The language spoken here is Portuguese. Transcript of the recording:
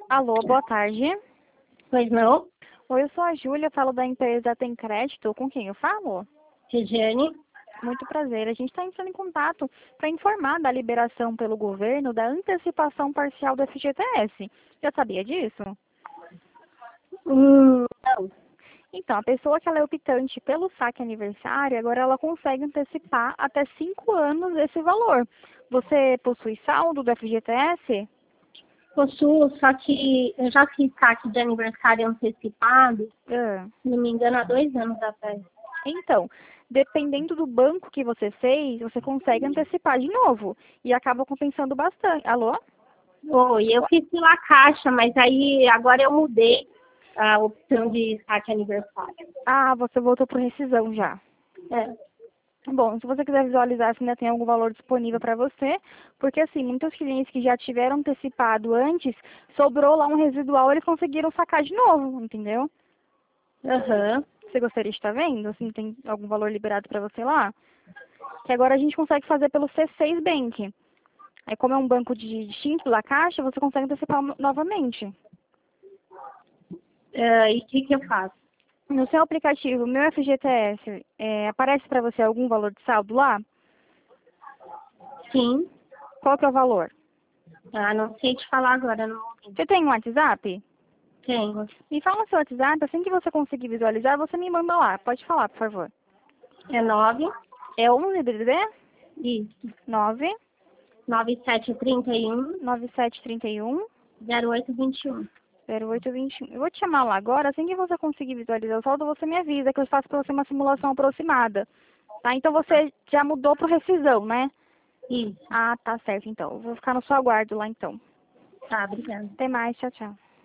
Alô, boa tarde. Pois não, Oi, eu sou a Júlia, falo da empresa Tem Crédito. Com quem eu falo? Regiane. Muito prazer. A gente está entrando em contato para informar da liberação pelo governo da antecipação parcial do FGTS. Já sabia disso? Não. Então, a pessoa que ela é optante pelo saque aniversário, agora ela consegue antecipar até 5 anos esse valor. Você possui saldo do FGTS? Possuo, só que eu já fiz saque de aniversário antecipado, Ah. se não me engano, há 2 anos atrás. Então, dependendo do banco que você fez, você consegue antecipar de novo e acaba compensando bastante. Alô? Oi, eu fiz pela Caixa, mas aí agora eu mudei a opção de saque aniversário. Ah, você voltou para rescisão já. É. Bom, se você quiser visualizar se ainda tem algum valor disponível para você, porque assim, muitos clientes que já tiveram antecipado antes, sobrou lá um residual, eles conseguiram sacar de novo, entendeu? Aham. Você gostaria de estar vendo? Assim, tem algum valor liberado para você lá? Que agora a gente consegue fazer pelo C6 Bank. Aí, como é um banco distinto da Caixa, você consegue antecipar novamente. E o que eu faço? No seu aplicativo, meu FGTS, aparece para você algum valor de saldo lá? Sim. Qual que é o valor? Ah, não sei te falar agora, não. Você tem um WhatsApp? Tenho. Me fala o seu WhatsApp, assim que você conseguir visualizar, você me manda lá. Pode falar, por favor. É 9, É 11 DDD isso, 9 9731 9731 0821. 0821. Eu vou te chamar lá agora, assim que você conseguir visualizar o saldo, você me avisa que eu faço para você uma simulação aproximada. Tá? Então você já mudou para rescisão, né? Isso. Ah, tá certo então. Eu vou ficar no seu aguardo lá então. Tá, obrigada. Até mais, tchau, tchau.